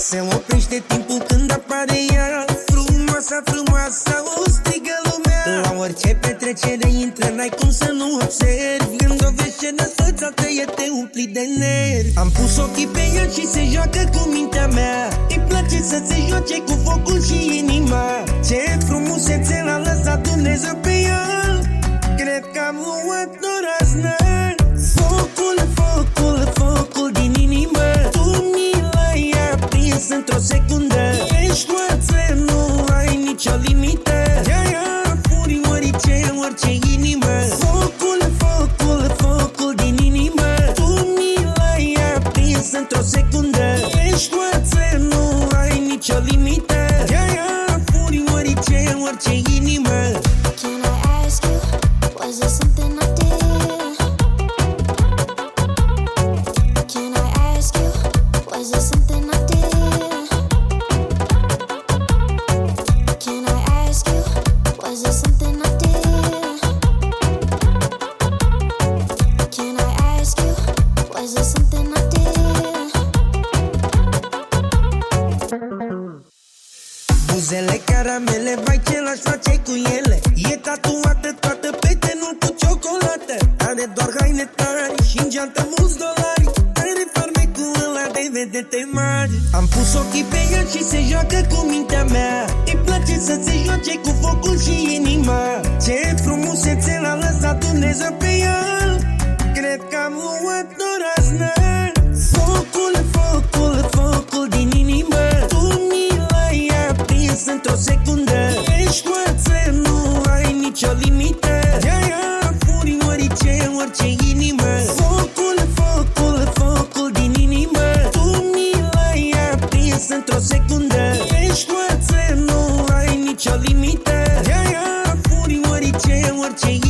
Se oprește timpul când apare ea, frumoasa, frumoasa, o strigă lumea. La orice petrecere intră, n-ai cum să nu observi. Când o vezi ce năsățată e, te umpli de nervi. Am pus ochii pe ea și se joacă cu mintea mea. Îi place să se joace cu focul și inima. Ce frumusețe l-a lăsat Dumnezeu pe ea. Cred că am luat o raznă. Focul, focul, focul din inimă, tu mi l-ai aprins într-o secundă. Ești toață, nu ai nicio limită. De-aia furi orice inimă. Focul, focul, focul din inimă, tu mi l-ai aprins într-o secundă. Ești toață, nu ai nicio limită. De-aia furi orice inimă. Can I ask you, was there something I did? Can I ask you, was there something I did? Can I ask you, was there something I did? Can I ask you, was there something I did? Buzele caramele, vai ce l-aș face cu ele. E tatuată toată pe tenul cu ciocolată. Are doar haine tari și în geantă mulți dolari. Are farmecul ăla de vedete mari. Am pus ochii pe ea și se joacă cu mintea mea. Îi place să se joace cu focul și inima. Ce frumusețe l-a lăsat Dumnezeu pe ea. Cred că am luat o raznă. Focul, focul, focul din inimă, tu mi l-ai aprins într-o secundă. Ești toață, nu ai nicio limită. De-aia furi orice inimă. Focul, focul, focul din inimă, tu mi l-ai aprins într-o secundă. Ești toață, nu ai nicio limită. De-aia furi orice